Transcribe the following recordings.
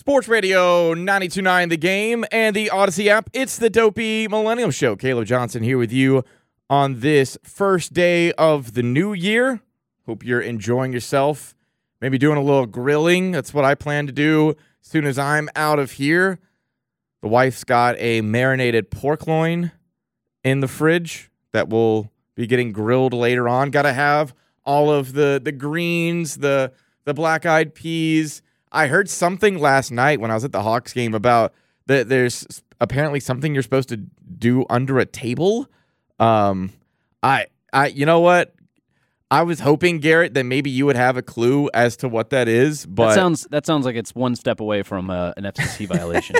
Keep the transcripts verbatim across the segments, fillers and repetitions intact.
Sports Radio ninety-two point nine The Game and the Odyssey app. It's the Dopey Millennial Show. Caleb Johnson here with you on this first day of the new year. Hope you're enjoying yourself. Maybe doing a little grilling. That's what I plan to do as soon as I'm out of here. The wife's got a marinated pork loin in the fridge that will be getting grilled later on. Got to have all of the, the greens, the the black-eyed peas. I heard something last night when I was at the Hawks game about that there's apparently something you're supposed to do under a table. Um, I, I, you know what? I was hoping, Garrett, that maybe you would have a clue as to what that is. But that sounds that sounds like it's one step away from uh, an F C C violation.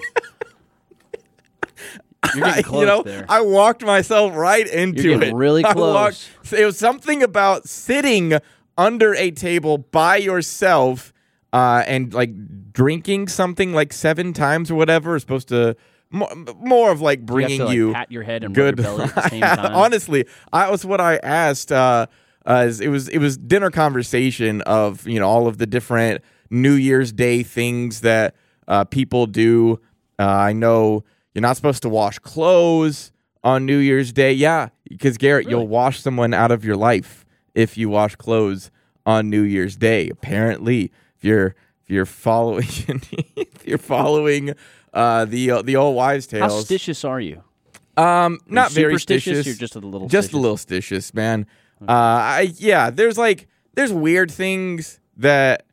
You're getting close you know, there. I walked myself right into You're getting it. really I close. Walked, it was something about sitting under a table by yourself uh, and like drinking something like seven times or whatever is supposed to more, more of like bringing you, have to, you like, pat your head and good. rub your belly at the same time. Honestly, that was what I asked. Uh, uh, it was it was dinner conversation of you know all of the different New Year's Day things that uh, people do. Uh, I know. You're not supposed to wash clothes on New Year's Day. Yeah, because, Garrett, Really? You'll wash someone out of your life if you wash clothes on New Year's Day. Apparently, if you're if you're following if you're following uh, the uh, the old wives' tales. How stitious are you? Um, Are not you very superstitious? stitious. You're just a little just stitious? a little stitious, man. Uh, I yeah. There's like there's weird things that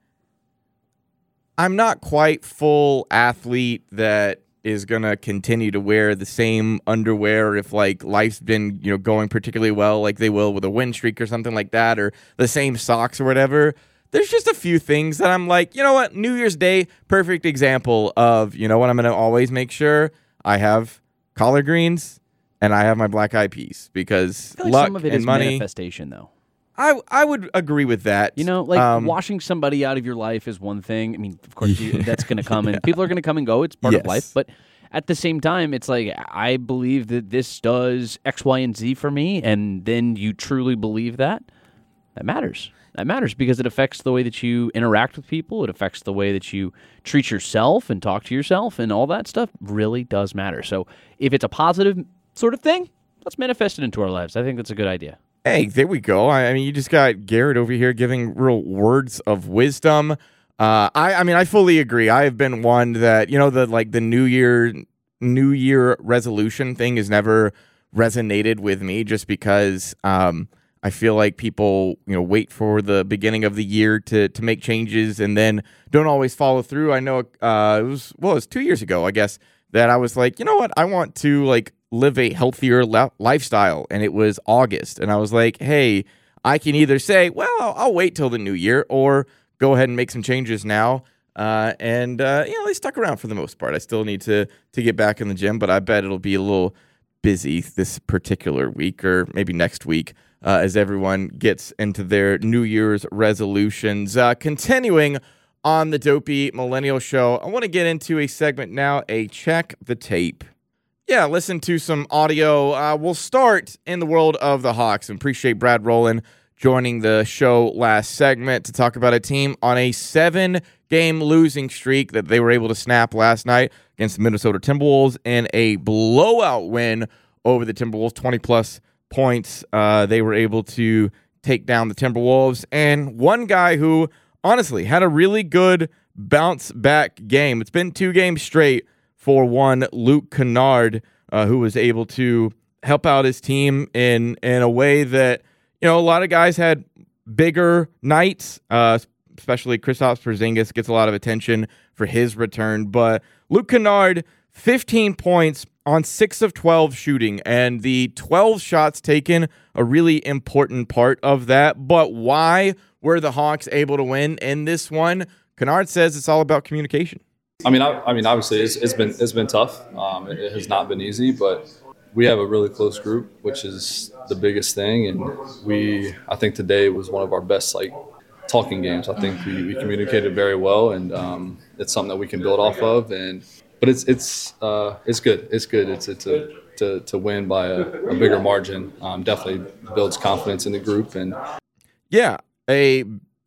I'm not quite full athlete that is going to continue to wear the same underwear if like life's been, you know, going particularly well, like they will with a win streak or something like that, or the same socks or whatever. There's just a few things that I'm like, you know what, New Year's Day, perfect example of, you know what, I'm going to always make sure I have collard greens and I have my black eyed peas because I feel like luck some of it and is money. manifestation, though. I I would agree with that. You know, like Um, washing somebody out of your life is one thing. I mean, of course, you, that's going to come, and people are going to come and go. It's part Yes. of life. But at the same time, it's like, I believe that this does X, Y, and Z for me, and then you truly believe that. That matters. That matters because it affects the way that you interact with people. It affects the way that you treat yourself and talk to yourself, and all that stuff really does matter. So if it's a positive sort of thing, let's manifest it into our lives. I think that's a good idea. Hey, there we go. I, I mean, you just got Garrett over here giving real words of wisdom. Uh, I, I mean, I fully agree. I have been one that, you know, the like the New Year, New Year resolution thing has never resonated with me just because um, I feel like people, you know, wait for the beginning of the year to to make changes and then don't always follow through. I know uh, it was, well, it was two years ago, I guess, that I was like, you know what, I want to like live a healthier le- lifestyle, and it was August, and I was like, hey, I can either say, well, I'll, I'll wait till the new year, or go ahead and make some changes now, uh, and uh, you know, they stuck around for the most part. I still need to to get back in the gym, but I bet it'll be a little busy this particular week, or maybe next week, uh, as everyone gets into their New Year's resolutions. Uh, continuing on the Dopey Millennial Show, I want to get into a segment now, a Check the Tape. Yeah, listen to some audio. Uh, we'll start in the world of the Hawks, and appreciate Brad Rowland joining the show last segment to talk about a team on a seven-game losing streak that they were able to snap last night against the Minnesota Timberwolves in a blowout win over the Timberwolves, twenty-plus points. Uh, they were able to take down the Timberwolves, and one guy who, honestly, had a really good bounce-back game. It's been two games straight for one Luke Kennard, uh, who was able to help out his team in in a way that, you know, a lot of guys had bigger nights, uh, especially Kristaps Porzingis gets a lot of attention for his return. But Luke Kennard, fifteen points on six of twelve shooting, and the twelve shots taken, a really important part of that. But why were the Hawks able to win in this one? Kennard says it's all about communication. I mean, I, I mean, obviously, it's, it's been it's been tough. Um, it, it has not been easy, but we have a really close group, which is the biggest thing. And we, I think today was one of our best like talking games. I think we, we communicated very well, and um, it's something that we can build off of. And but it's it's uh, it's good. It's good. It's it's a to to win by a, a bigger margin. Um, definitely builds confidence in the group. And yeah, a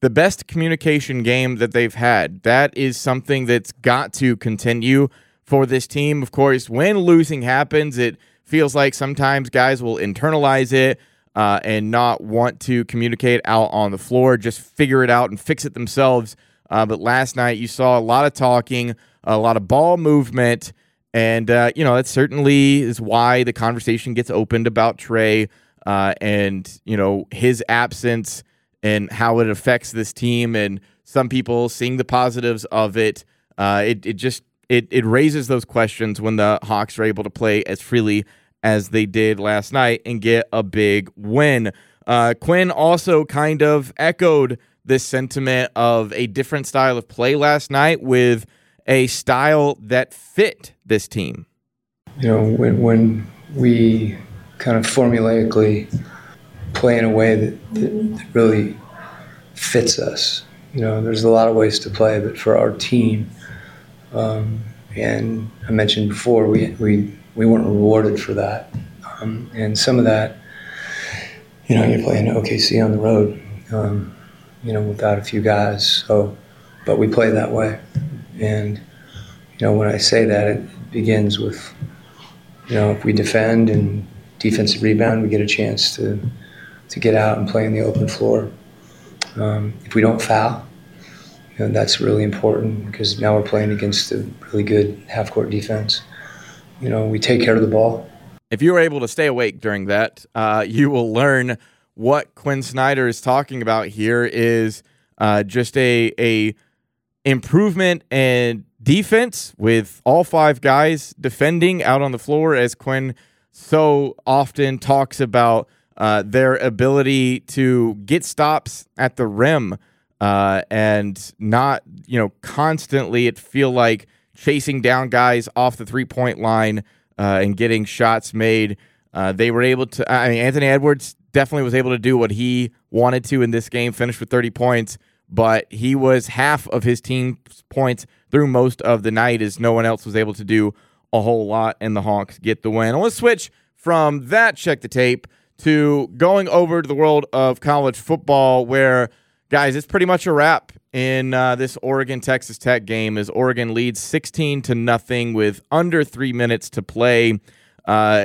the best communication game that they've had. That is something that's got to continue for this team. Of course, when losing happens, it feels like sometimes guys will internalize it uh, and not want to communicate out on the floor, just figure it out and fix it themselves. Uh, but last night you saw a lot of talking, a lot of ball movement, and, uh, you know, that certainly is why the conversation gets opened about Trey uh, and, you know, his absence and how it affects this team, and some people seeing the positives of it. Uh, it it just it it raises those questions when the Hawks are able to play as freely as they did last night and get a big win. Uh, Quinn also kind of echoed this sentiment of a different style of play last night with a style that fit this team. You know, when when we kind of formulaically play in a way that, that, that really fits us. You know, there's a lot of ways to play, but for our team, um, and I mentioned before, we we we weren't rewarded for that, um, and some of that, you know, you're playing O K C on the road, um, you know, without a few guys. So, but we play that way, and you know, when I say that, it begins with, you know, if we defend and defensive rebound, we get a chance to. to get out and play in the open floor. Um, if we don't foul, you know, that's really important because now we're playing against a really good half-court defense. You know, we take care of the ball. If you were able to stay awake during that, uh, you will learn what Quinn Snyder is talking about here is uh, just a a improvement in defense with all five guys defending out on the floor, as Quinn so often talks about Uh, their ability to get stops at the rim uh, and not, you know, constantly it feel like chasing down guys off the three-point line uh, and getting shots made. Uh, they were able to, I mean, Anthony Edwards definitely was able to do what he wanted to in this game, finished with thirty points, but he was half of his team's points through most of the night as no one else was able to do a whole lot, and the Hawks get the win. I want to switch from that check the tape to going over to the world of college football where, guys, it's pretty much a wrap in uh, this Oregon-Texas Tech game as Oregon leads sixteen to nothing with under three minutes to play. Uh,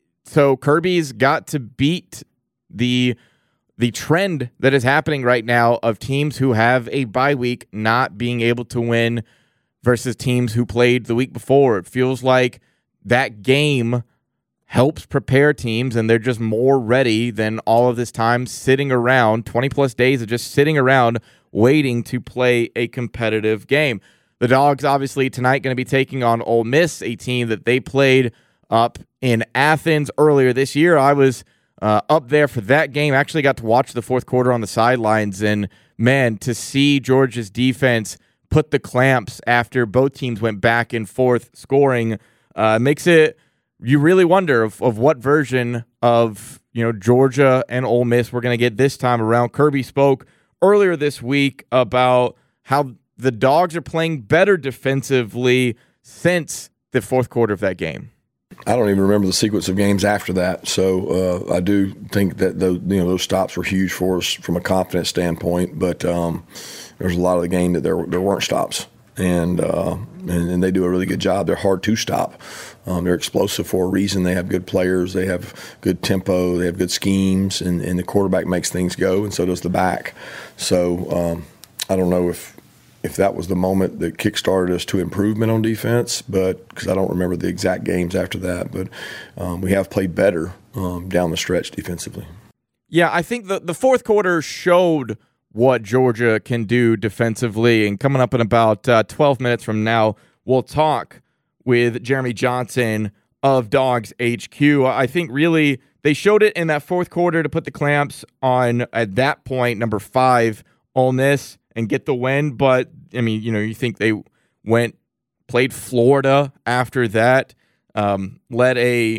so Kirby's got to beat the the trend that is happening right now of teams who have a bye week not being able to win versus teams who played the week before. It feels like that game helps prepare teams, and they're just more ready than all of this time sitting around, twenty plus days of just sitting around waiting to play a competitive game. The Dogs obviously tonight going to be taking on Ole Miss, a team that they played up in Athens earlier this year. I was uh, up there for that game. Actually got to watch the fourth quarter on the sidelines, and man, to see Georgia's defense put the clamps after both teams went back and forth scoring uh, makes it you really wonder of, of what version of, you know, Georgia and Ole Miss we're going to get this time around. Kirby spoke earlier this week about how the Dogs are playing better defensively since the fourth quarter of that game. I don't even remember the sequence of games after that, so uh, I do think that those, you know, those stops were huge for us from a confidence standpoint. But um, there's a lot of the game that there there weren't stops. And, uh, and and they do a really good job. They're hard to stop. Um, they're explosive for a reason. They have good players. They have good tempo. They have good schemes, and, and the quarterback makes things go, and so does the back. So um, I don't know if if that was the moment that kickstarted us to improvement on defense, but because I don't remember the exact games after that. But um, we have played better um, down the stretch defensively. Yeah, I think the, the fourth quarter showed what Georgia can do defensively. And coming up in about uh, twelve minutes from now, we'll talk with Jeremy Johnson of Dogs H Q. I think really they showed it in that fourth quarter to put the clamps on, at that point, number five, Ole Miss, and get the win. But, I mean, you know, you think they went, played Florida after that, um, led a,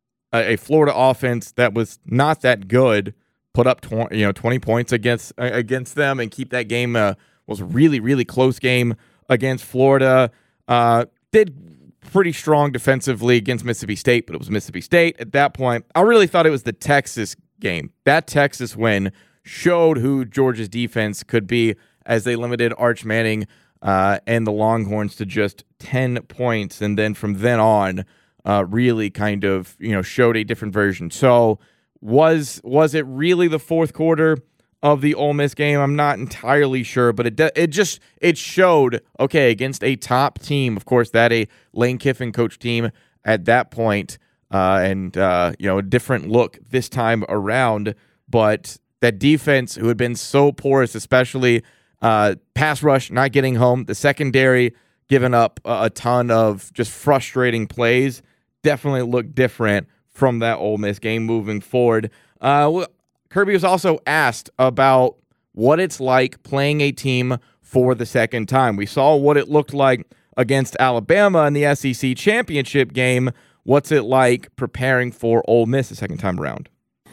a Florida offense that was not that good, put up twenty, you know, twenty points against uh, against them, and keep that game uh, was a really really close game against Florida. Uh, did pretty strong defensively against Mississippi State, but it was Mississippi State at that point. I really thought it was the Texas game. That Texas win showed who Georgia's defense could be as they limited Arch Manning uh, and the Longhorns to just ten points. And then from then on, uh, really kind of, you know, showed a different version. So was was it really the fourth quarter of the Ole Miss game? I'm not entirely sure, but it de- it just it showed, okay, against a top team, of course, that a Lane Kiffin coach team at that point, uh, and uh, you know, a different look this time around. But that defense, who had been so porous, especially uh, pass rush not getting home, the secondary giving up a, a ton of just frustrating plays, definitely looked different from that Ole Miss game moving forward. Uh, Kirby was also asked about what it's like playing a team for the second time. We saw what it looked like against Alabama in the S E C championship game. What's it like preparing for Ole Miss the second time around?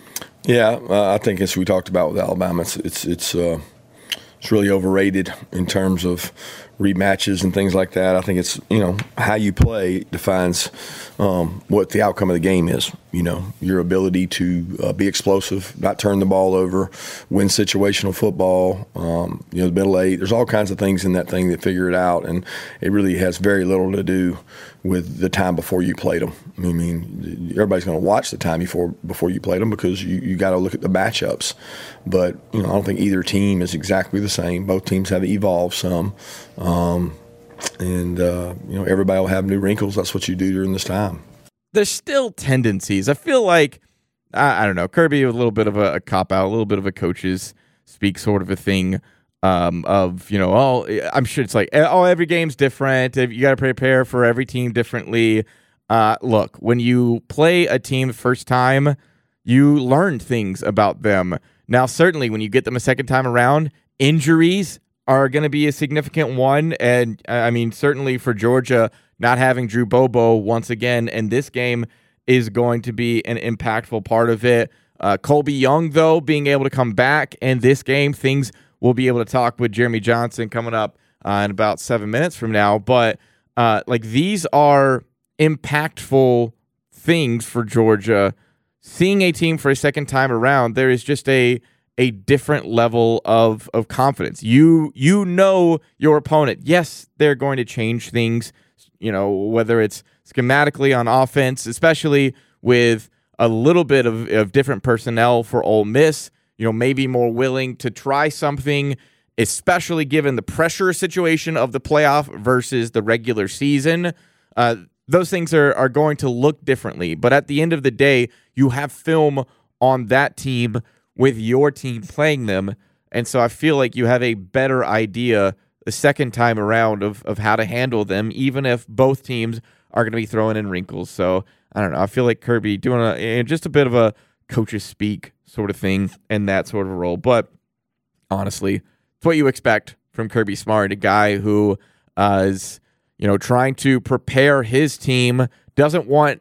Yeah, uh, I think as we talked about with Alabama, it's it's it's, uh, it's really overrated in terms of rematches and things like that. I think it's, you know, how you play defines um, what the outcome of the game is. You know, your ability to uh, be explosive, not turn the ball over, win situational football, um, you know, the middle eight. There's all kinds of things in that thing that figure it out, and it really has very little to do with the time before you played them. I mean, everybody's going to watch the time before before you played them because you, you got to look at the matchups. But, you know, I don't think either team is exactly the same. Both teams have evolved some. Um, and, uh, you know, everybody will have new wrinkles. That's what you do during this time. There's still tendencies. I feel like, I, I don't know, Kirby was a little bit of a, a cop-out, a little bit of a coach's speak sort of a thing um, of, you know, oh, I'm sure it's like, oh, every game's different. You got to prepare for every team differently. Uh, look, when you play a team the first time, you learn things about them. Now, certainly when you get them a second time around, injuries are going to be a significant one. And, I mean, certainly for Georgia, not having Drew Bobo once again in this game is going to be an impactful part of it. Uh, Colby Young, though, being able to come back in this game, things we'll be able to talk with Jeremy Johnson coming up uh, in about seven minutes from now. But, uh, like, these are impactful things for Georgia. Seeing a team for a second time around, there is just a a different level of of confidence. You you know your opponent. Yes, they're going to change things, you know, whether it's schematically on offense, especially with a little bit of, of different personnel for Ole Miss, you know, maybe more willing to try something, especially given the pressure situation of the playoff versus the regular season. Uh, those things are, are going to look differently. But at the end of the day, you have film on that team with your team playing them. And so I feel like you have a better idea the second time around of, of how to handle them, even if both teams are going to be throwing in wrinkles. So I don't know. I feel like Kirby doing a, just a bit of a coach's speak sort of thing in that sort of role. But honestly, it's what you expect from Kirby Smart, a guy who uh, is, you know, trying to prepare his team, doesn't want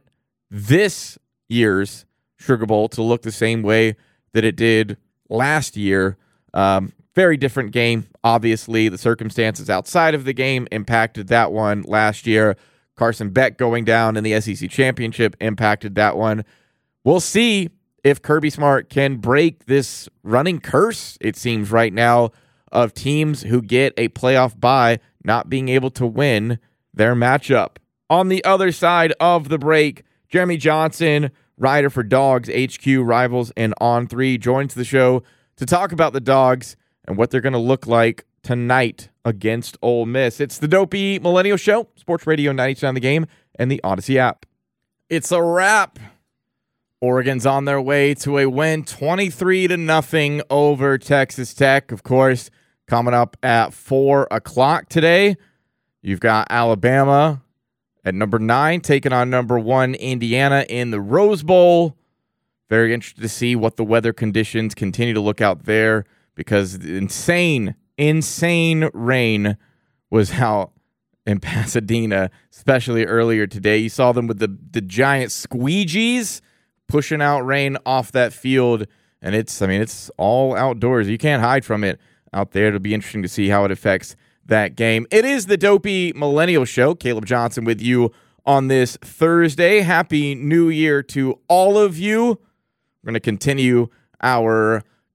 this year's Sugar Bowl to look the same way that it did last year. Um, very different game. Obviously, the circumstances outside of the game impacted that one last year. Carson Beck going down in the S E C championship impacted that one. We'll see if Kirby Smart can break this running curse, it seems right now, of teams who get a playoff bye not being able to win their matchup. On the other side of the break, Jeremy Johnson, writer for Dogs H Q, Rivals, and On three, joins the show to talk about the Dogs and what they're going to look like tonight against Ole Miss. It's the Dopey Millennial Show, Sports Radio ninety-seven The Game, and the Odyssey app. It's a wrap. Oregon's on their way to a win, twenty-three to nothing over Texas Tech. Of course, coming up at four o'clock today, you've got Alabama at number nine, taking on number one Indiana in the Rose Bowl. Very interested to see what the weather conditions continue to look out there, because insane, insane rain was out in Pasadena, especially earlier today. You saw them with the, the giant squeegees pushing out rain off that field, and it's, I mean, it's all outdoors. You can't hide from it out there. It'll be interesting to see how it affects that game. It is the Dopey Millennial Show. Caleb Johnson with you on this Thursday. Happy New Year to all of you. We're going to continue our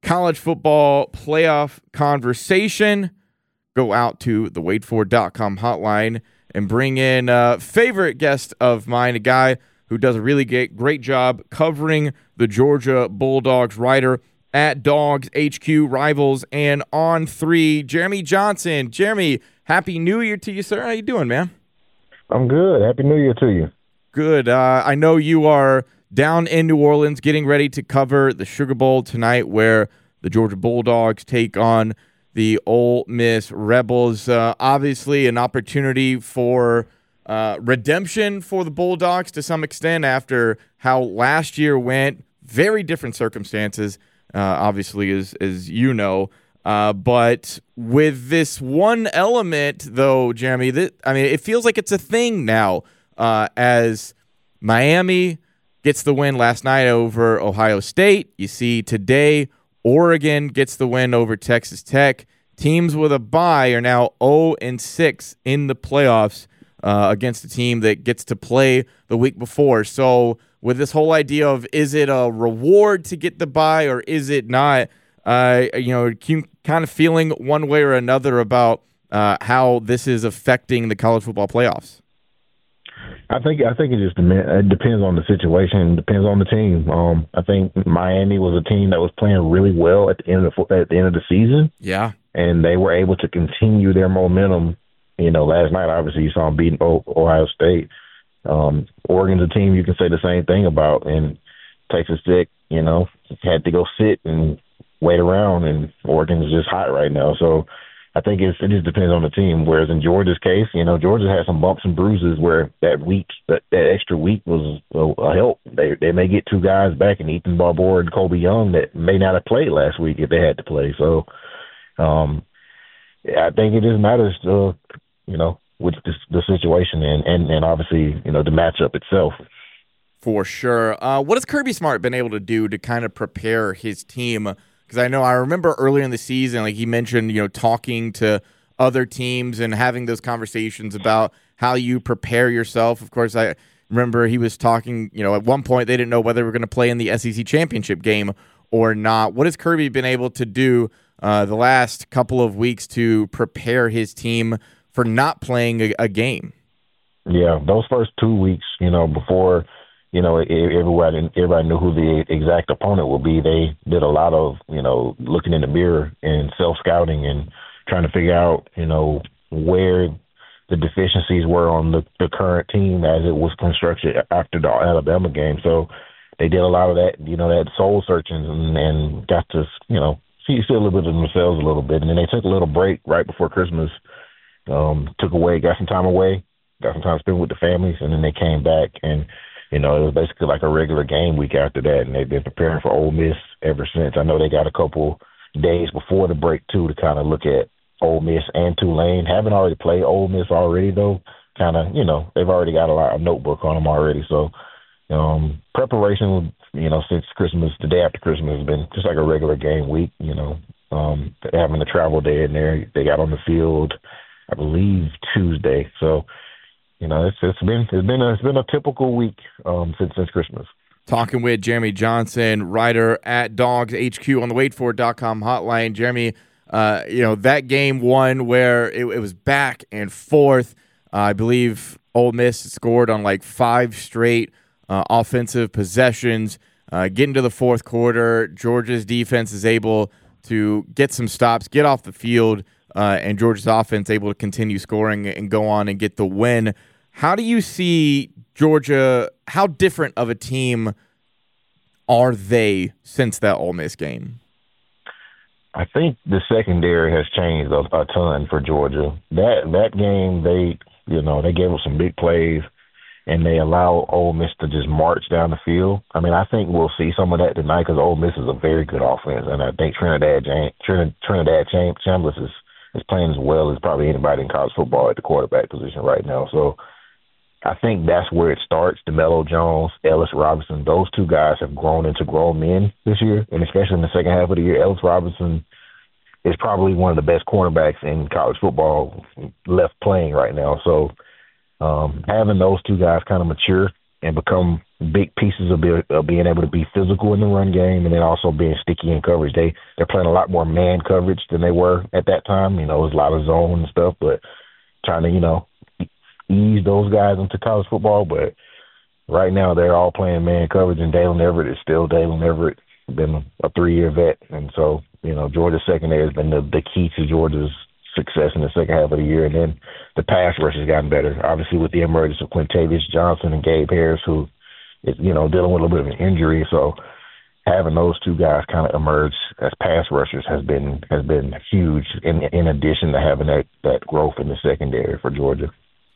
college football playoff conversation, go out to the wait for dot com hotline and bring in a favorite guest of mine, a guy who does a really great, great job covering the Georgia Bulldogs, writer at Dogs H Q, Rivals, and On three, Jeremy Johnson. Jeremy, Happy New Year to you, sir. How you doing, man? I'm good. Happy New Year to you. Good. Uh, I know you are down in New Orleans getting ready to cover the Sugar Bowl tonight, where the Georgia Bulldogs take on the Ole Miss Rebels. Uh, obviously, an opportunity for uh, redemption for the Bulldogs to some extent after how last year went. Very different circumstances, uh, obviously, as, as you know. Uh, but with this one element, though, Jeremy, that, I mean, it feels like it's a thing now uh, as Miami gets the win last night over Ohio State. You see today, Oregon gets the win over Texas Tech. Teams with a bye are now oh and six in the playoffs uh, against a team that gets to play the week before. So with this whole idea of is it a reward to get the bye or is it not, uh, you know, kind of feeling one way or another about uh, how this is affecting the college football playoffs? I think I think it just it depends on the situation. It depends on the team. Um, I think Miami was a team that was playing really well at the end of the, at the end of the season. Yeah, and they were able to continue their momentum. You know, last night obviously you saw them beating Ohio State. Um, Oregon's a team you can say the same thing about, and Texas Tech, you know, had to go sit and wait around, and Oregon's just hot right now. So I think it's, it just depends on the team. Whereas in Georgia's case, you know, Georgia had some bumps and bruises where that week, that, that extra week was a, a help. They they may get two guys back in Ethan Barbour and Kobe Young that may not have played last week if they had to play. So um, I think it just matters, uh, you know, with the, the situation and, and, and obviously, you know, the matchup itself. For sure. Uh, what has Kirby Smart been able to do to kind of prepare his team? Because I know I remember earlier in the season, like he mentioned, you know, talking to other teams and having those conversations about how you prepare yourself. Of course, I remember he was talking, you know, at one point they didn't know whether they were going to play in the S E C championship game or not. What has Kirby been able to do uh, the last couple of weeks to prepare his team for not playing a, a game? Yeah, those first two weeks, you know, before – you know, everybody, everybody knew who the exact opponent would be. They did a lot of, you know, looking in the mirror and self-scouting and trying to figure out, you know, where the deficiencies were on the, the current team as it was constructed after the Alabama game. So they did a lot of that, you know, that soul searching and, and got to, you know, see, see a little bit of themselves a little bit. And then they took a little break right before Christmas, um, took away, got some time away, got some time spent with the families, and then they came back and, you know, it was basically like a regular game week after that, and they've been preparing for Ole Miss ever since. I know they got a couple days before the break, too, to kind of look at Ole Miss and Tulane. Haven't already played Ole Miss already, though. Kind of, you know, they've already got a lot of notebook on them already. So um, preparation, you know, since Christmas, the day after Christmas has been just like a regular game week, you know, um, having a travel day in there. They got on the field, I believe, Tuesday. So, you know, it's it's been it's been a, it's been a typical week um, since since Christmas. Talking with Jeremy Johnson, writer at Dogs H Q on the wait for dot com hotline. Jeremy, uh, you know, that game one where it, it was back and forth. Uh, I believe Ole Miss scored on like five straight uh, offensive possessions. Uh, get into the fourth quarter, Georgia's defense is able to get some stops, get off the field, uh, and Georgia's offense able to continue scoring and go on and get the win. How do you see Georgia, how different of a team are they since that Ole Miss game? I think the secondary has changed a, a ton for Georgia. That that game, they you know they gave up some big plays, and they allow Ole Miss to just march down the field. I mean, I think we'll see some of that tonight because Ole Miss is a very good offense, and I think Trinidad James, Trinidad, Trinidad Chambliss is is playing as well as probably anybody in college football at the quarterback position right now. So I think that's where it starts. DeMello Jones, Ellis Robinson, those two guys have grown into grown men this year, and especially in the second half of the year. Ellis Robinson is probably one of the best cornerbacks in college football left playing right now. So um, having those two guys kind of mature and become big pieces of, be, of being able to be physical in the run game and then also being sticky in coverage. They, they're playing a lot more man coverage than they were at that time. You know, it was a lot of zone and stuff, but trying to, you know, ease those guys into college football. But right now they're all playing man coverage, and Dalen Everett is still Dalen Everett, been a three-year vet. And so, you know, Georgia's secondary has been the, the key to Georgia's success in the second half of the year. And then the pass rush has gotten better, obviously, with the emergence of Quintavious Johnson and Gabe Harris, who is, you know, dealing with a little bit of an injury. So having those two guys kind of emerge as pass rushers has been has been huge, in in addition to having that, that growth in the secondary for Georgia.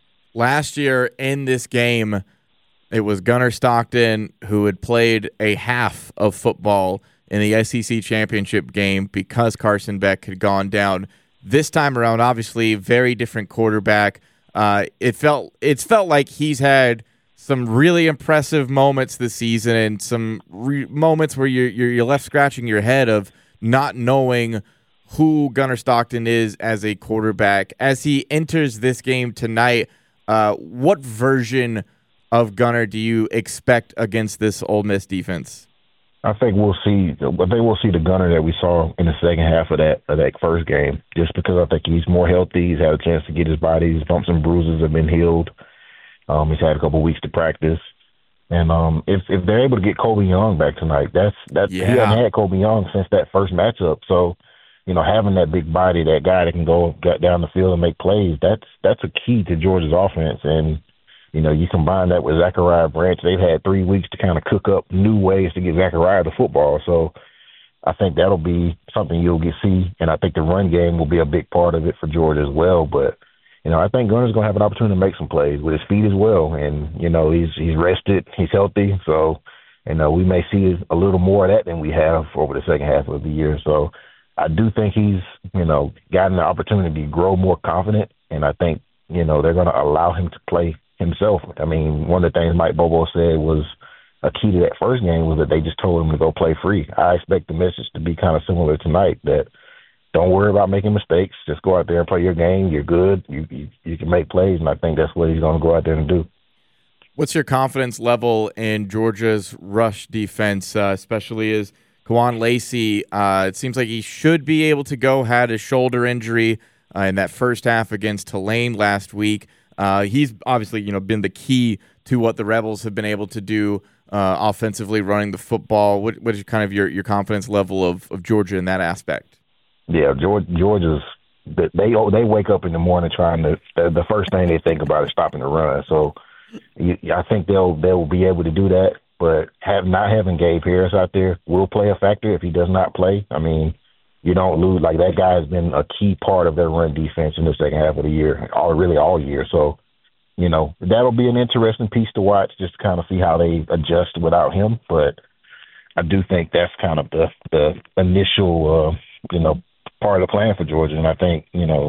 Last year in this game, it was Gunnar Stockton who had played a half of football in the S E C championship game because Carson Beck had gone down. This time around, obviously, very different quarterback. Uh, it felt it's felt like he's had some really impressive moments this season, and some re- moments where you're, you're you're left scratching your head of not knowing who Gunnar Stockton is as a quarterback. As he enters this game tonight, uh, what version of Gunnar do you expect against this Ole Miss defense? I think we'll see. I think we'll see the Gunnar that we saw in the second half of that of that first game. Just because I think he's more healthy, he's had a chance to get his body. His bumps and bruises have been healed. Um, he's had a couple of weeks to practice, and um, if if they're able to get Kobe Young back tonight, that's that's yeah. he hasn't had Kobe Young since that first matchup. So, you know, having that big body, that guy that can go get down the field and make plays, that's that's a key to Georgia's offense. And you know, you combine that with Zachariah Branch. They've had three weeks to kind of cook up new ways to get Zachariah the football. So I think that'll be something you'll get see. And I think the run game will be a big part of it for Georgia as well. But, you know, I think Gunnar's going to have an opportunity to make some plays with his feet as well. And, you know, he's he's rested. He's healthy. So, you know, we may see a little more of that than we have over the second half of the year. So I do think he's, you know, gotten the opportunity to grow more confident. And I think, you know, they're going to allow him to play himself. I mean, one of the things Mike Bobo said was a key to that first game was that they just told him to go play free. I expect the message to be kind of similar tonight, that don't worry about making mistakes. Just go out there and play your game. You're good. You you, you can make plays, and I think that's what he's going to go out there and do. What's your confidence level in Georgia's rush defense, uh, especially as Kwan Lacey, uh, it seems like he should be able to go, had a shoulder injury uh, in that first half against Tulane last week. Uh, he's obviously, you know, been the key to what the Rebels have been able to do uh, offensively, running the football. What, what is kind of your, your confidence level of, of Georgia in that aspect? Yeah, Georgia, Georgia's they they wake up in the morning trying to the, the first thing they think about is stopping the run. So you, I think they'll they'll be able to do that. But have not having Gabe Harris out there will play a factor if he does not play. I mean, you don't lose. Like, that guy has been a key part of their run defense in the second half of the year, all really all year. So, you know, that'll be an interesting piece to watch, just to kind of see how they adjust without him. But I do think that's kind of the, the initial, uh, you know, part of the plan for Georgia. And I think, you know,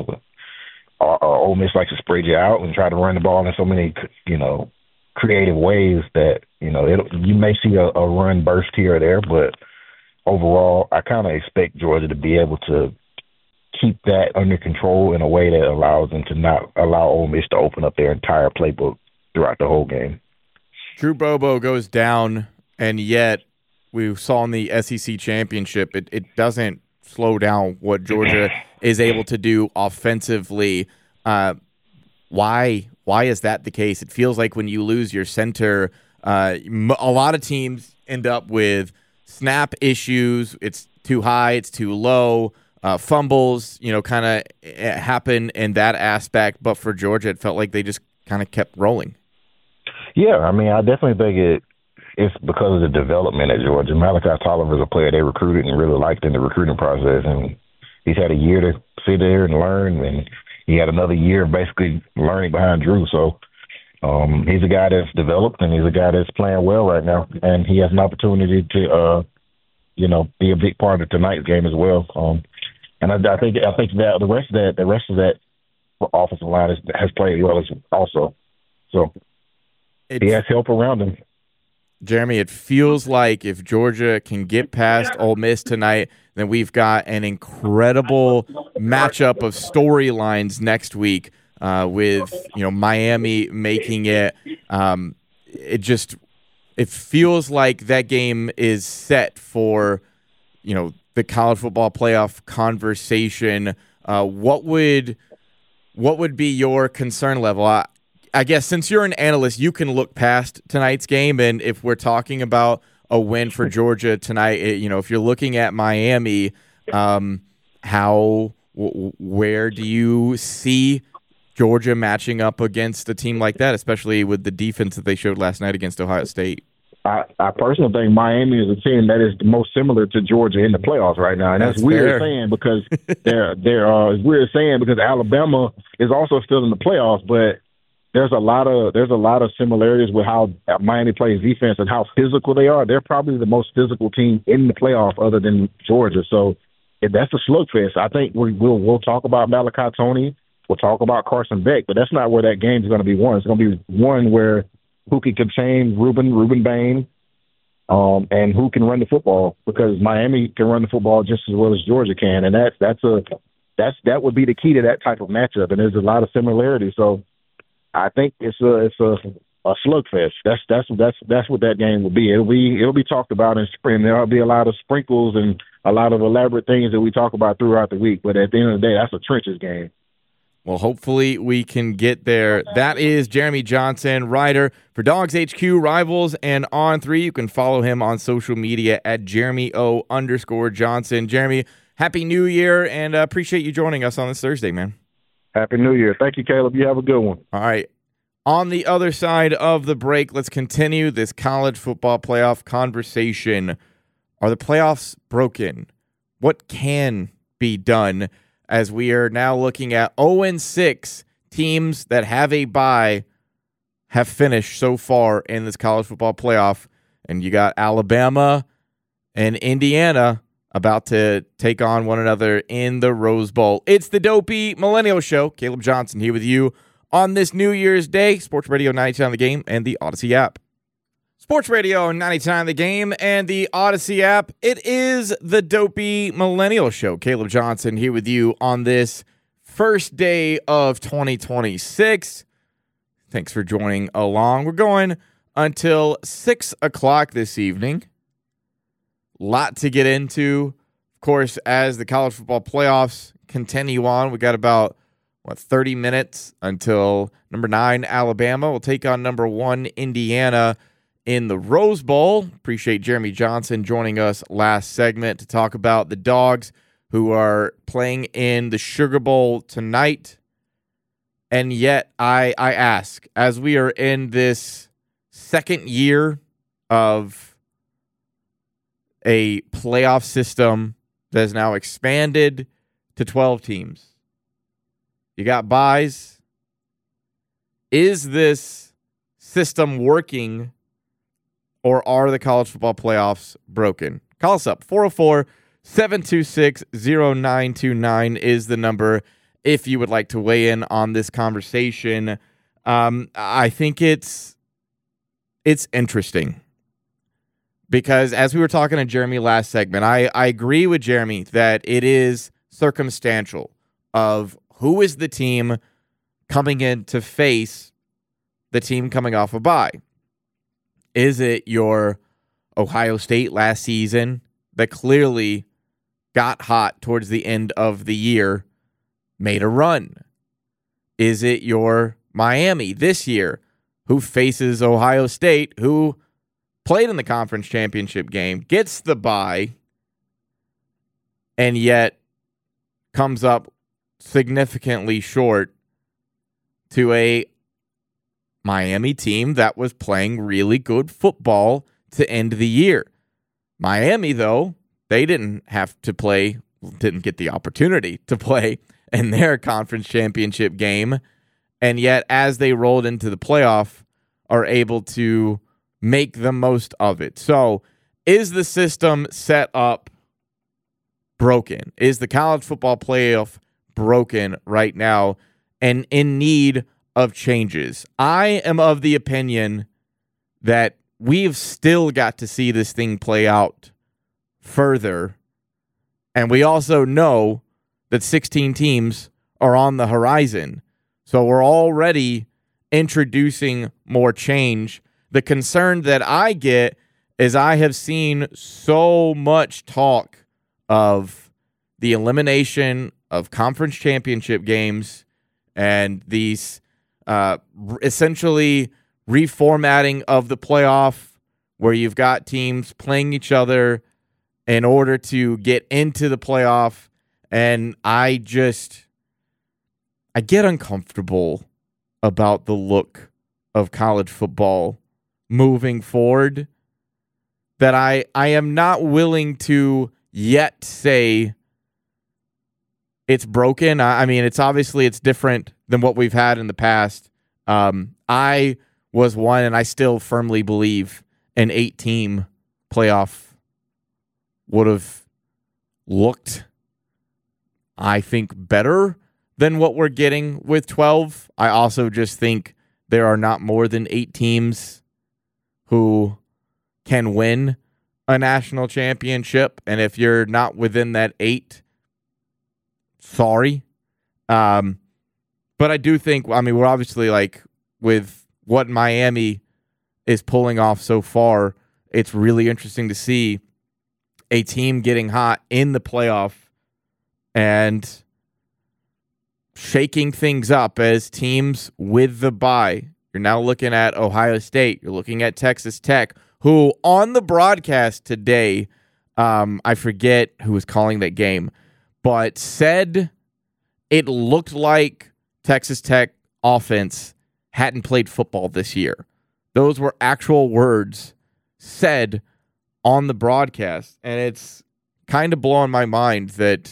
uh, uh, Ole Miss likes to spread you out and try to run the ball in so many, you know, creative ways that, you know, it, you may see a, a run burst here or there, but overall, I kind of expect Georgia to be able to keep that under control in a way that allows them to not allow Ole Miss to open up their entire playbook throughout the whole game. Drew Bobo goes down, and yet we saw in the S E C championship, it, it doesn't slow down what Georgia is able to do offensively. Uh, why why is that the case? It feels like when you lose your center, uh, a lot of teams end up with snap issues. It's too high, it's too low. Uh, fumbles, you know, kind of happen in that aspect. But for Georgia, it felt like they just kind of kept rolling. Yeah, I mean, I definitely think it it's because of the development at Georgia. Malachi Tolliver is a player they recruited and really liked in the recruiting process, and he's had a year to sit there and learn, and he had another year of basically learning behind Drew. So um, he's a guy that's developed, and he's a guy that's playing well right now, and he has an opportunity to, uh, you know, be a big part of tonight's game as well. Um, and I, I think I think that the rest of that the rest of that offensive line is, has played well as also. So it's, he has help around him. Jeremy, it feels like if Georgia can get past Ole Miss tonight, then we've got an incredible matchup of storylines next week uh, with, you know, Miami making it. Um, it just it feels like that game is set for, you know, the college football playoff conversation. Uh, what would what would be your concern level? I, I guess since you're an analyst, you can look past tonight's game, and if we're talking about a win for Georgia tonight, it, you know, if you're looking at Miami, um, how w- where do you see Georgia matching up against a team like that, especially with the defense that they showed last night against Ohio State? I, I personally think Miami is a team that is the most similar to Georgia in the playoffs right now, and that's, that's weird fair. saying because they're they're uh, it's weird saying because Alabama is also still in the playoffs, but there's a lot of there's a lot of similarities with how Miami plays defense and how physical they are. They're probably the most physical team in the playoff, other than Georgia. So if that's a slugfest. I think we, we'll we'll talk about Malachi Toney, we'll talk about Carson Beck, but that's not where that game is going to be won. It's going to be one where who can contain Ruben, Ruben Bain, um, and who can run the football, because Miami can run the football just as well as Georgia can, and that's that's a that's that would be the key to that type of matchup. And there's a lot of similarities, so I think it's a it's a, a slugfest. That's that's that's that's what that game will be. It'll be it'll be talked about in spring. There'll be a lot of sprinkles and a lot of elaborate things that we talk about throughout the week. But at the end of the day, that's a trenches game. Well, hopefully we can get there. That is Jeremy Johnson, writer for Dogs H Q, Rivals, and On three. You can follow him on social media at Jeremy O underscore Johnson. Jeremy, Happy New Year, and uh, appreciate you joining us on this Thursday, man. Happy New Year. Thank you, Caleb. You have a good one. All right. On the other side of the break, let's continue this college football playoff conversation. Are the playoffs broken? What can be done? As we are now looking at oh and six teams that have a bye have finished so far in this college football playoff. And you got Alabama and Indiana about to take on one another in the Rose Bowl. It's the Dopey Millennial Show. Caleb Johnson here with you on this New Year's Day. Sports Radio ninety-nine The Game and the Odyssey app. Sports Radio ninety-nine The Game and the Odyssey app. It is the Dopey Millennial Show. Caleb Johnson here with you on this first day of twenty twenty-six. Thanks for joining along. We're going until six o'clock this evening. Lot to get into. Of course, as the college football playoffs continue on, we got about, what, thirty minutes until number nine, Alabama, will take on number one, Indiana, in the Rose Bowl. Appreciate Jeremy Johnson joining us last segment to talk about the Dogs, who are playing in the Sugar Bowl tonight. And yet, I, I ask, as we are in this second year of a playoff system that is now expanded to twelve teams, you got buys. Is this system working? Or are the college football playoffs broken? Call us up. four oh four, seven two six, oh nine two nine is the number if you would like to weigh in on this conversation. Um, I think it's it's interesting because as we were talking to Jeremy last segment, I, I agree with Jeremy that it is circumstantial of who is the team coming in to face the team coming off a bye. Is it your Ohio State last season that clearly got hot towards the end of the year, made a run? Is it your Miami this year who faces Ohio State, who played in the conference championship game, gets the bye, and yet comes up significantly short to a Miami team that was playing really good football to end the year? Miami, though, they didn't have to play, didn't get the opportunity to play in their conference championship game, and yet as they rolled into the playoff, are able to make the most of it. So is the system set up broken? Is the college football playoff broken right now and in need of changes? I am of the opinion that we've still got to see this thing play out further. And we also know that sixteen teams are on the horizon. So we're already introducing more change The concern that I get is I have seen so much talk of the elimination of conference championship games and these uh, essentially reformatting of the playoff where you've got teams playing each other in order to get into the playoff. And I just, I get uncomfortable about the look of college football moving forward, that I, I am not willing to yet say it's broken. I, I mean, it's obviously it's different than what we've had in the past. Um, I was one, and I still firmly believe an eight-team playoff would have looked, I think, better than what we're getting with twelve. I also just think there are not more than eight teams who can win a national championship. And if you're not within that eight, sorry. Um, but I do think, I mean, we're obviously like with what Miami is pulling off so far, it's really interesting to see a team getting hot in the playoff and shaking things up as teams with the bye. You're now looking at Ohio State. You're looking at Texas Tech, who on the broadcast today, um, I forget who was calling that game, but said it looked like Texas Tech offense hadn't played football this year. Those were actual words said on the broadcast, and it's kind of blowing my mind that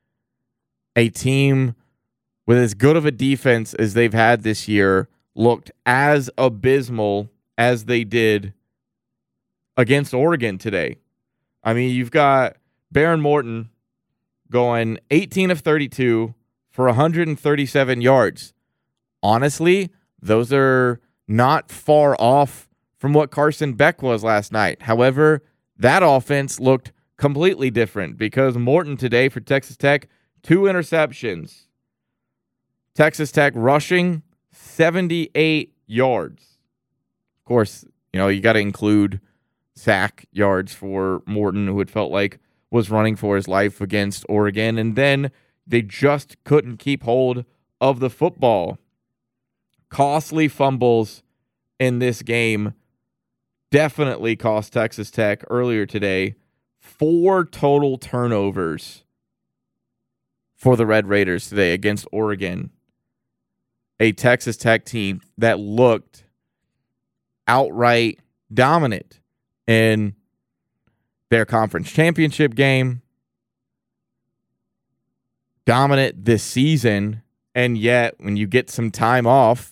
a team with as good of a defense as they've had this year looked as abysmal as they did against Oregon today. I mean, you've got Baron Morton going eighteen of thirty-two for one hundred thirty-seven yards. Honestly, those are not far off from what Carson Beck was last night. However, that offense looked completely different because Morton today for Texas Tech, two interceptions. Texas Tech rushing seventy-eight yards. Of course, you know, you got to include sack yards for Morton, who it felt like was running for his life against Oregon. And then they just couldn't keep hold of the football. Costly fumbles in this game definitely cost Texas Tech earlier today. Four total turnovers for the Red Raiders today against Oregon. A Texas Tech team that looked outright dominant in their conference championship game, dominant this season, and yet when you get some time off,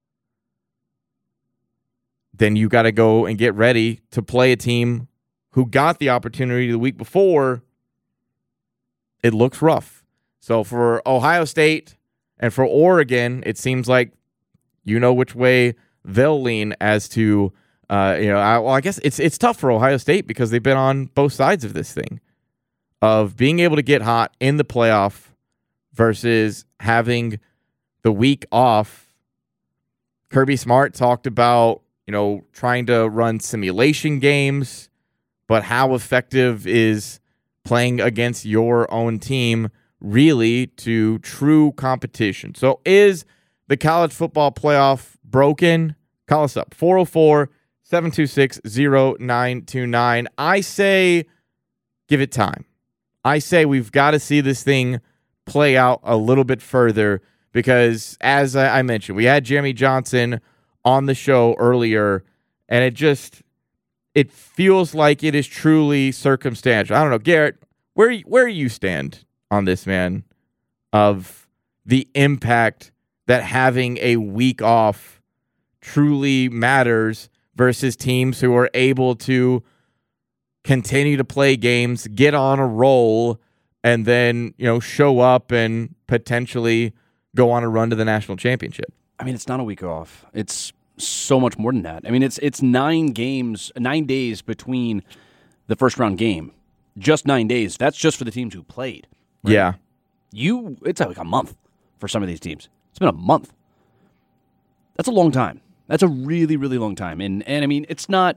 then you got to go and get ready to play a team who got the opportunity the week before. It looks rough. So for Ohio State and for Oregon, it seems like you know which way they'll lean as to, uh, you know, I, well, I guess it's it's tough for Ohio State because they've been on both sides of this thing of being able to get hot in the playoff versus having the week off. Kirby Smart talked about, you know, trying to run simulation games, but how effective is playing against your own team really to true competition? So is the college football playoff broken? Call us up, four oh four, seven two six, oh nine two nine. I say give it time. I say we've got to see this thing play out a little bit further because, as I mentioned, we had Jeremy Johnson on the show earlier, and it just it feels like it is truly circumstantial. I don't know, Garrett, where where you stand on this, man, of the impact that having a week off truly matters versus teams who are able to continue to play games, get on a roll, and then, you know, show up and potentially go on a run to the national championship. I mean, it's not a week off. It's so much more than that. I mean, it's it's nine games, nine days between the first round game. Just nine days. That's just for the teams who played. Right? Yeah. You, it's like a month for some of these teams. It's been a month. That's a long time. That's a really, really long time. And, and I mean, it's not...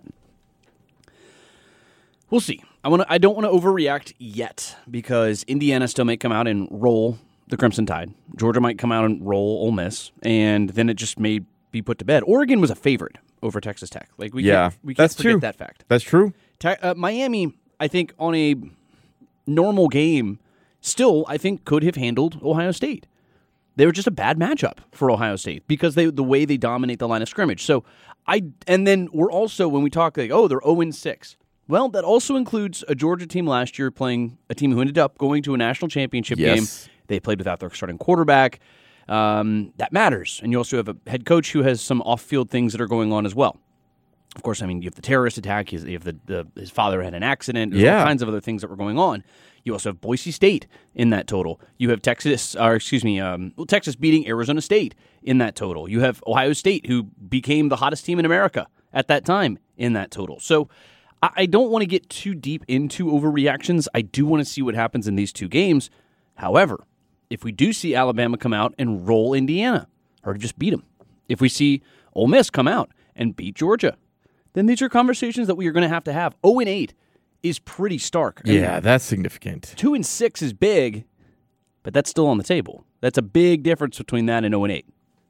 We'll see. I want to. I don't want to overreact yet because Indiana still may come out and roll the Crimson Tide. Georgia might come out and roll Ole Miss, and then it just may be put to bed. Oregon was a favorite over Texas Tech. Like we yeah, can't, we can't that's forget true. that fact. That's true. Te- uh, Miami, I think, on a normal game, still I think could have handled Ohio State. They were just a bad matchup for Ohio State because they the way they dominate the line of scrimmage. So I and then we're also when we talk like oh they're zero and six. Well, that also includes a Georgia team last year playing a team who ended up going to a national championship yes. game. They played without their starting quarterback. Um, that matters. And you also have a head coach who has some off-field things that are going on as well. Of course, I mean, you have the terrorist attack. You have the, the his father had an accident. There's yeah. all kinds of other things that were going on. You also have Boise State in that total. You have Texas, or excuse me, um, well, Texas beating Arizona State in that total. You have Ohio State, who became the hottest team in America at that time in that total. So I don't want to get too deep into overreactions. I do want to see what happens in these two games. However, if we do see Alabama come out and roll Indiana, or just beat them, if we see Ole Miss come out and beat Georgia, then these are conversations that we are going to have to have. oh and eight is pretty stark. Yeah, and that's significant. two and six is big, but that's still on the table. That's a big difference between that and oh and eight.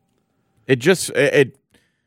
It just it. it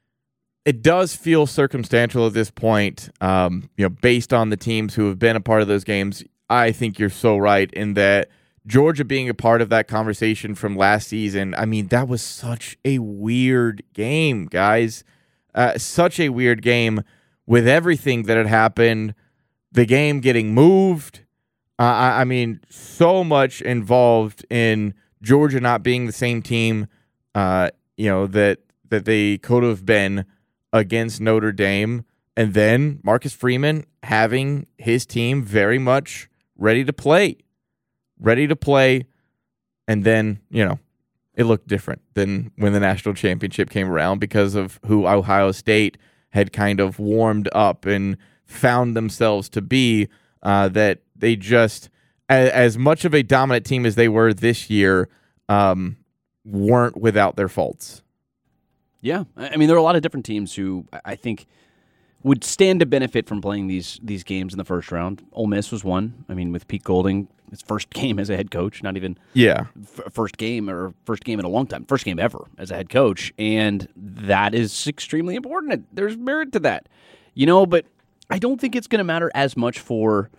It does feel circumstantial at this point, um, you know, based on the teams who have been a part of those games. I think you're so right in that Georgia being a part of that conversation from last season. I mean, that was such a weird game, guys. Uh, such a weird game with everything that had happened. The game getting moved. Uh, I, I mean, so much involved in Georgia not being the same team, uh, you know, that that they could have been against Notre Dame, and then Marcus Freeman having his team very much ready to play, ready to play, and then, you know, it looked different than when the national championship came around because of who Ohio State had kind of warmed up and found themselves to be, uh, that they just, as, as much of a dominant team as they were this year, um, weren't without their faults. Yeah, I mean, there are a lot of different teams who I think would stand to benefit from playing these these games in the first round. Ole Miss was one. I mean, with Pete Golding, his first game as a head coach, not even yeah f- first game or first game in a long time, first game ever as a head coach, and that is extremely important. There's merit to that, you know. But I don't think it's going to matter as much for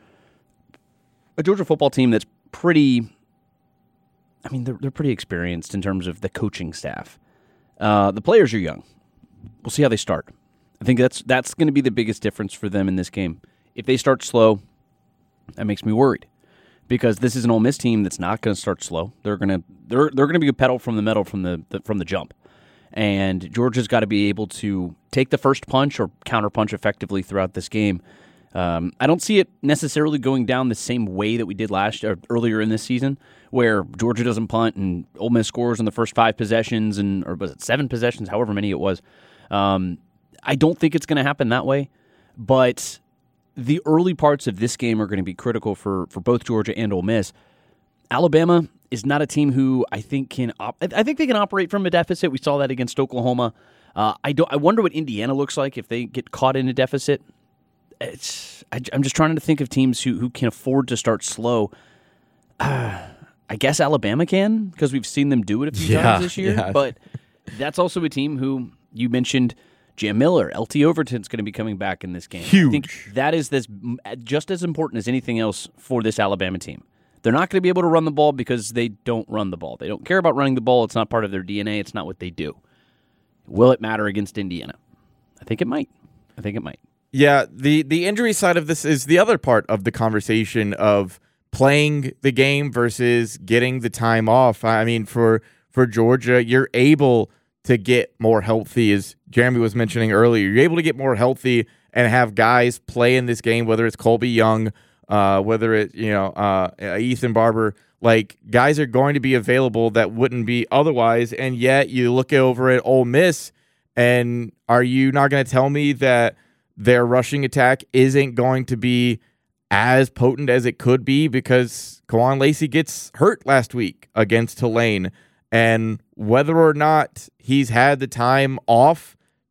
a Georgia football team that's pretty. I mean, they're they're pretty experienced in terms of the coaching staff. Uh, the players are young. We'll see how they start. I think that's that's going to be the biggest difference for them in this game. If they start slow, that makes me worried because this is an Ole Miss team that's not going to start slow. They're going to they're they're going to be a pedal from the metal from the, the from the jump, and Georgia's got to be able to take the first punch or counter punch effectively throughout this game. Um, I don't see it necessarily going down the same way that we did last or earlier in this season, where Georgia doesn't punt and Ole Miss scores in the first five possessions and or was it seven possessions, however many it was. Um, I don't think it's going to happen that way, but the early parts of this game are going to be critical for for both Georgia and Ole Miss. Alabama is not a team who I think can. Op- I think they can operate from a deficit. We saw that against Oklahoma. Uh, I don't. I wonder what Indiana looks like if they get caught in a deficit. It's, I, I'm just trying to think of teams who, who can afford to start slow. Uh, I guess Alabama can because we've seen them do it a few yeah, times this year. Yeah. But that's also a team who you mentioned. Jam Miller, L T Overton's going to be coming back in this game. Huge. I think that is this just as important as anything else for this Alabama team. They're not going to be able to run the ball because they don't run the ball. They don't care about running the ball. It's not part of their D N A. It's not what they do. Will it matter against Indiana? I think it might. I think it might. Yeah, the, the injury side of this is the other part of the conversation of playing the game versus getting the time off. I mean, for for Georgia, you're able to get more healthy, as Jeremy was mentioning earlier. You're able to get more healthy and have guys play in this game, whether it's Colby Young, uh, whether it's, you know, uh, Ethan Barber. Like, guys are going to be available that wouldn't be otherwise, and yet you look over at Ole Miss, and are you not going to tell me that their rushing attack isn't going to be as potent as it could be because Kawan Lacey gets hurt last week against Tulane, and whether or not he's had the time off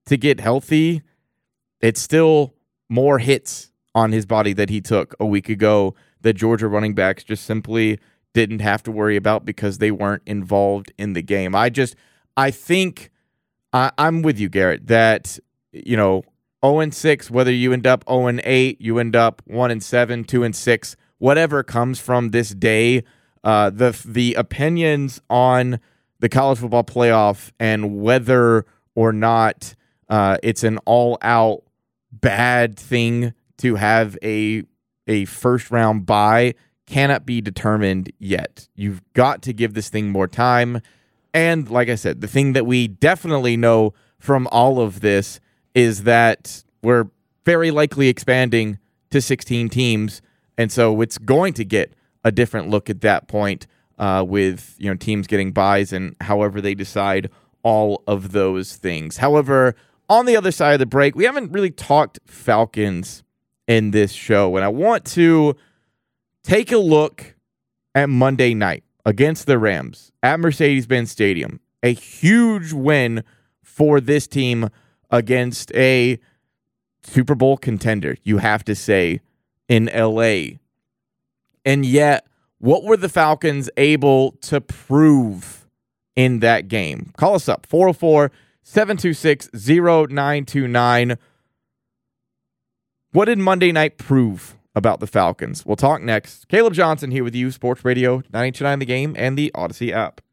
to get healthy, it's still more hits on his body that he took a week ago that Georgia running backs just simply didn't have to worry about because they weren't involved in the game. I just, I think, I, I'm with you, Garrett, that, you know, oh and six, whether you end up oh and eight, you end up one and seven, two and six, whatever comes from this day, uh, the the opinions on the college football playoff and whether or not uh, it's an all-out bad thing to have a a first-round bye cannot be determined yet. You've got to give this thing more time. And like I said, the thing that we definitely know from all of this is that we're very likely expanding to sixteen teams, and so it's going to get a different look at that point uh, with, you know, teams getting buys and however they decide all of those things. However, on the other side of the break, we haven't really talked Falcons in this show, and I want to take a look at Monday night against the Rams at Mercedes-Benz Stadium. A huge win for this team against a Super Bowl contender, you have to say, in L A. And yet, what were the Falcons able to prove in that game? Call us up, four oh four, seven two six, oh nine two nine. What did Monday night prove about the Falcons? We'll talk next. Caleb Johnson here with you, Sports Radio ninety-two point nine The Game and the Odyssey app.